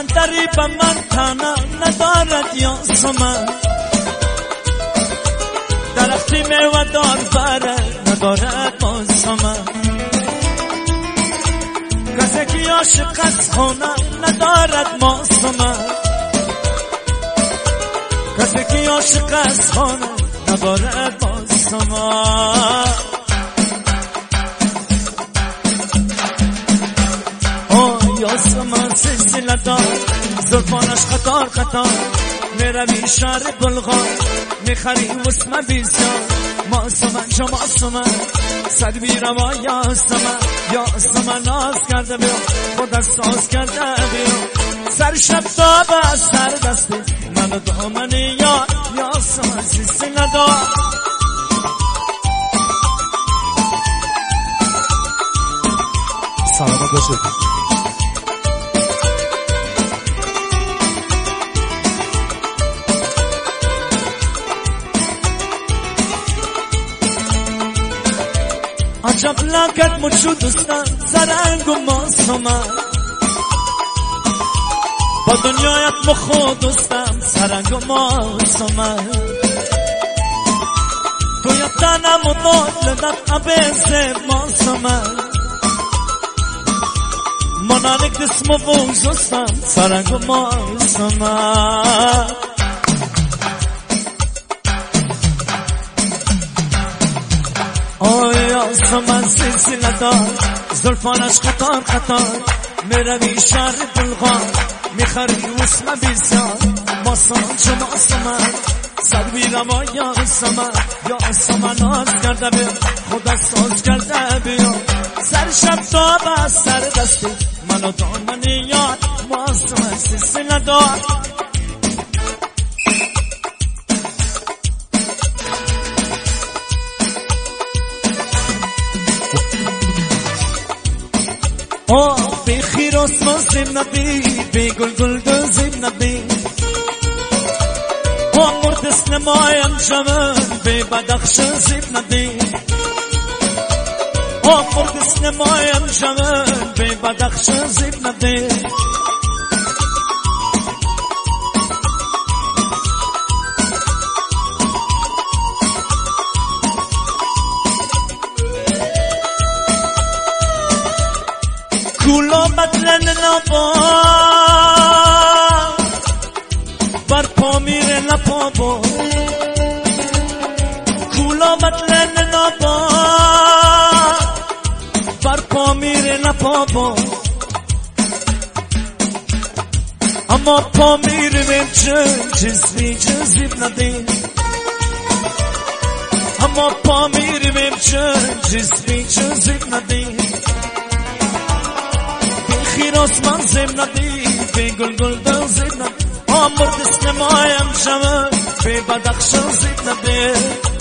دریب من تنها ندارد یاس من، درختی میوه دار بره ندارد باز من. کسی که عاشق از خونه ندارد ماس من، کسی که عاشق از خونه ندارد باز من. یاسمان سلسله دار زلفانش قطار قطار، میروی شهر بلغار میخری وسمه بیزار. ماسمن چه ماسمن سر بیرم و یاسمن ناز کرده بیا خودت ساز کرده بیا. سر شب تابه سر دستی من دامنی یاسمن سلسله دار. سلامت باشید. عجب لکت مچو دوستم زرنگ و ماسمن، با دنیایت مخو دوستم سرنگ و ماسمن. تو یتنم و دولدت عبیز ماسمن، منالک دسم و بوزستم سرنگ و ماسمن. یاسمن سلسله دار زلفانش قطار قطار، میروی شهر بلغار میخری وسمه بیزار. ماسمن چه ماسمن سر بیرم و یاسمن ناز کرده بیا خودت ساز کرده بیا. سر شب تابه سر دستی منو دامنی یاد ماسمن سلسله دار. بی خیر اسمان زیم نبی بی گل گل دوزیم نبی، مرد اسلمایم جمن بی بدخش زیم نبی، مرد اسلمایم جمن بی بدخش زیم نبی. کولا بدلن نبا بر پا میره لپا با، کولا بدلن نبا بر پا میره لپا با. اما پا میره جزوی جزیب ندیم، اما پا میره جزوی جزیب ندیم. خیر اسمان زیم ندی بی گل گل دل زیم ندی، مرد اسلمایم جمن بی بدخش زیم ندی.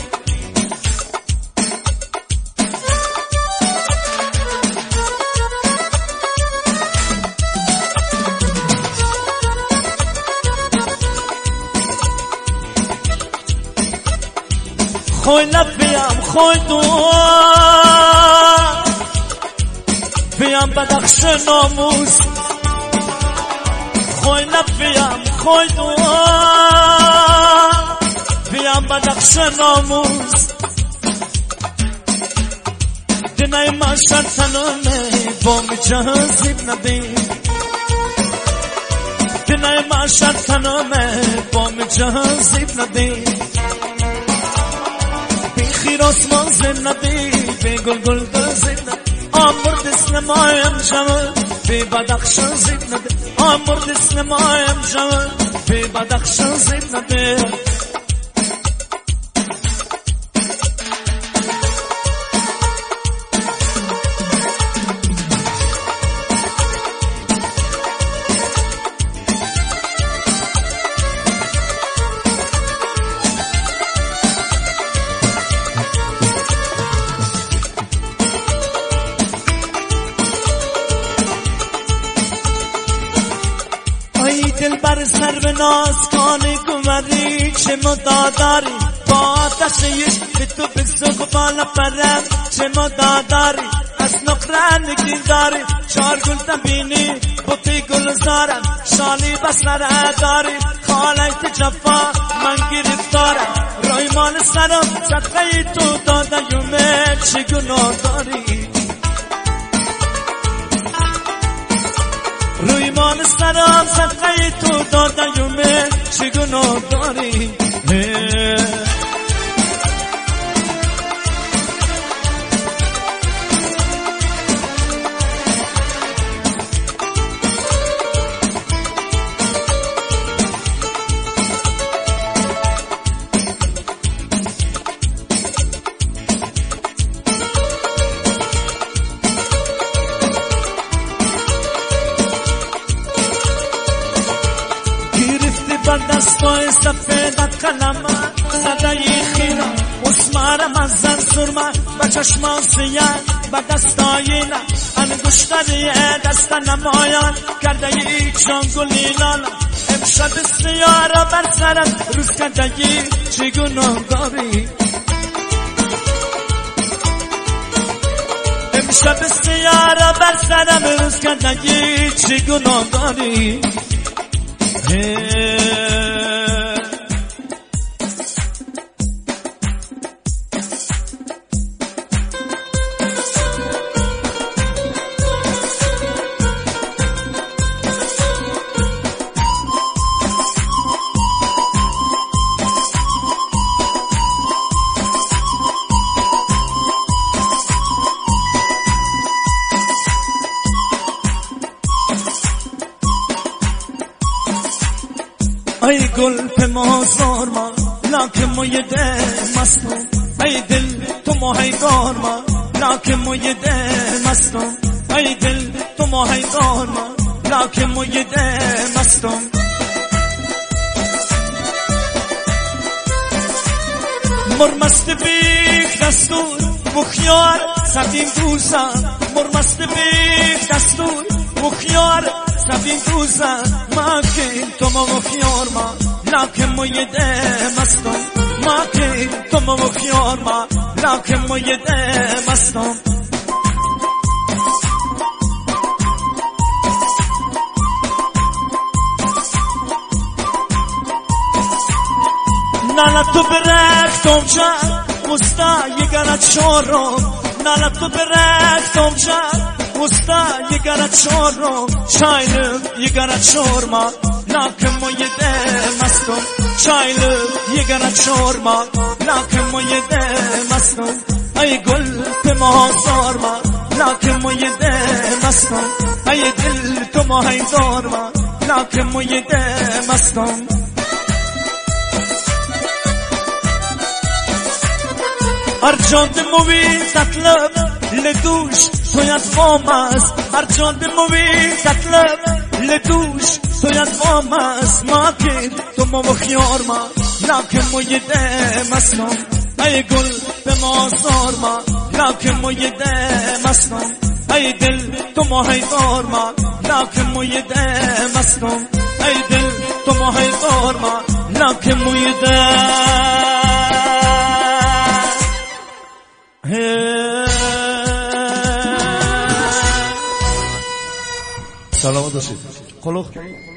خوی نبیم خوی دو بیم بدخش ناموس، خوی نبیم خوی دو بیم بدخش ناموس. دنای من شرطنامه با می جهازیب نبیم، دنای من شرطنامه با می جهازیب نبیم. بی خیر اسمان زیم نبی بی گل گل دل زیم نبی، مرد اسلمایم جمن بی بدخش زیم نبی، مرد اسلمایم جمن بی بدخش زیم نبی. دل بر سر به ناز کانی گمری چه مداداری، با آتش یش به تو بگذو بالا پرم چه مداداری. از نقره نگین داری چار گل تبینی بوتی گل انتظارم شالی بسره داری خالت جفا من گرفتارم روی مال سرم صدقه تو داده یومه چی گناه داری روی مال سرم صدقه تو داده یومه چی گناه داری بر دستای سفیدت قلمه صدای خیره اسمارم از زن سرمه به چشمان سیاه به دستایینه انگشتری دست نمایان کرده ای جانگولی لاله امشب سیاره بر سرم روز کرده ای چی گناه داری امشب سیاره بر سرم روز کرده ای چی گناه داری ای گل به مازار ما لاکه موی ده مستم ای دل تو ماهیگار ما لاکه موی ده مستم ای دل تو ماهیگار ما لاکه موی ده مستم مرمست بیک دستور مخیار سبیم دوزم مرمست بیک دستور مخیار سبیم دوزم ما که تو مخیار ما لاکه موی ده مستم ما که تو مخیار ما لاکه موی ده مستم نالا تو برفتم جا مستا یگرد شورم نالا تو برفتم جا مستا یگرد شورم شاینم یگرد شورما لاکه موی ده مستم شاینم یگرد شورما لاکه موی ده مستم ای گل به مازار ما لاکه موی ده مستم ای دل تو ماهیدار ما لاکه موی ده مستم هر موی تطلب لدوش توید وام است هر موی تطلب لدوش توید وام است ما که تو مخیار ما لاکه موی ده مستم ای گل به مازار ما لاکه موی ده مستم ای دل تو ماهیدار ما لاکه موی ده مستم ای دل تو ماهیدار ما لاکه موی ده سلامت باشید.